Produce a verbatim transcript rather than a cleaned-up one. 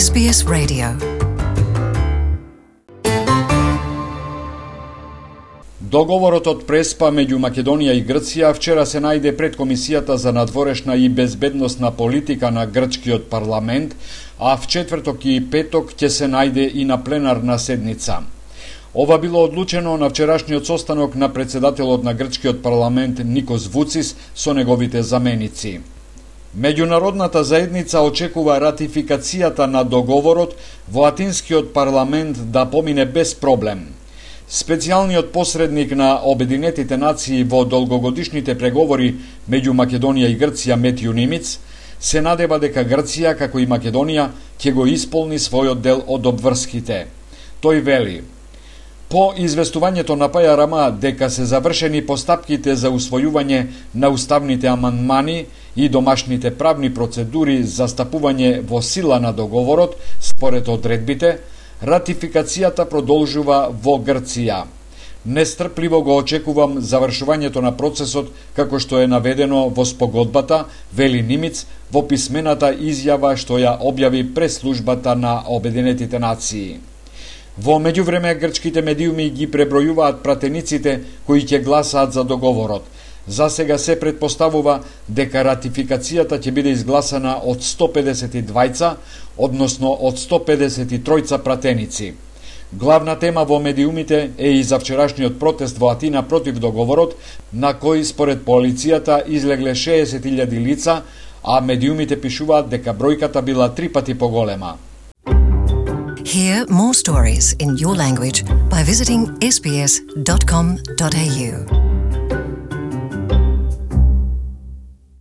Ес Би Ес Radio. Договорот од Преспа меѓу Македонија и Грција вчера се најде пред Комисијата за надворешна и безбедносна политика на грчкиот парламент, а в четврток и петок ќе се најде и на пленарна седница. Ова било одлучено на вчерашниот состанок на председателот на грчкиот парламент Никос Вуцис со неговите заменици. Меѓународната заедница очекува ратификацијата на договорот во Атинскиот парламент да помине без проблем. Специјалниот посредник на Обединетите нации во долгогодишните преговори меѓу Македонија и Грција Метју Нимиц се надева дека Грција, како и Македонија, ќе го исполни својот дел од обврските. Тој вели: по известувањето на Паја Рама дека се завршени постапките за усвојување на уставните амандмани и домашните правни процедури за стапување во сила на договорот, според одредбите, ратификацијата продолжува во Грција. Нестрпливо го очекувам завршувањето на процесот како што е наведено во спогодбата, вели Нимиц во писмената изјава што ја објави прес службата на Обединетите нации. Во меѓувреме грчките медиуми ги пребројуваат пратениците кои ќе гласаат за договорот. За сега се предпоставува дека ратификацијата ќе биде изгласана од сто педесет и двајца, односно од сто педесет и тројца пратеници. Главна тема во медиумите е и за вчерашниот протест во Атина против договорот, на кој според полицијата излегле шеесет илјади лица, а медиумите пишуваат дека бројката била три пати поголема. Hear more stories in your language by visiting s b s dot com dot a u.